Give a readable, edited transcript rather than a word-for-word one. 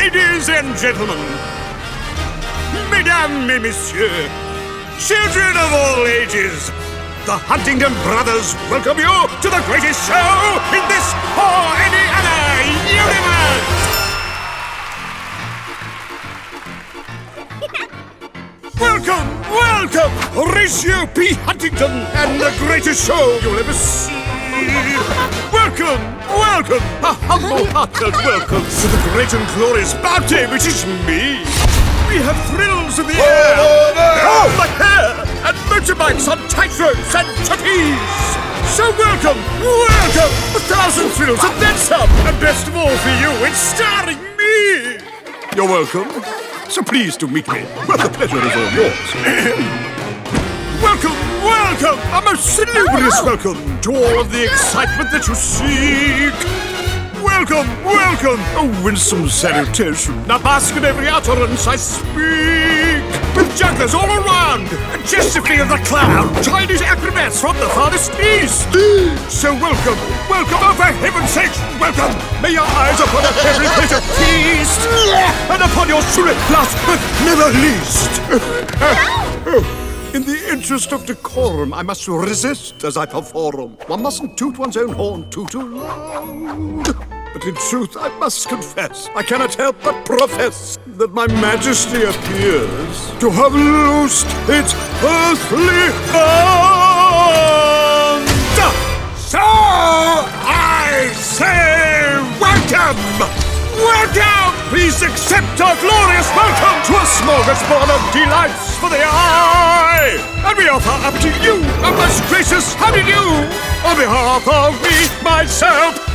Ladies and gentlemen, mesdames et messieurs, children of all ages, the Huntington Brothers welcome you to the greatest show in this or any other universe! Welcome, Horatio P. Huntington and the greatest show you'll ever see. Welcome, a humble-hearted welcome to the great and glorious bounty which is me. We have thrills in the air, on the hair, and motorbikes on tightropes and trapeze. So welcome, 1,000 thrills and then some, and best of all for you, it's starring me. You're welcome. So pleased to meet me. Well, the pleasure is all yours. Welcome, a most salubrious welcome to all of the excitement that you seek. Welcome, a winsome salutation. Now bask in every utterance I speak. With jugglers all around, and Chesterfield the Clown, Chinese acrobats from the farthest east. So welcome, oh for heaven's sake, welcome. May your eyes upon a every plate of feast, and upon your truly last but never least. In the interest of decorum, I must resist as I perform. One mustn't toot one's own horn too loud. But in truth, I must confess, I cannot help but profess that my majesty appears to have loosed its earthly bond. So I say welcome! Please accept our glorious welcome to a smorgasbord of delights for the eye! And we offer up to you a most gracious how do you on behalf of me, myself,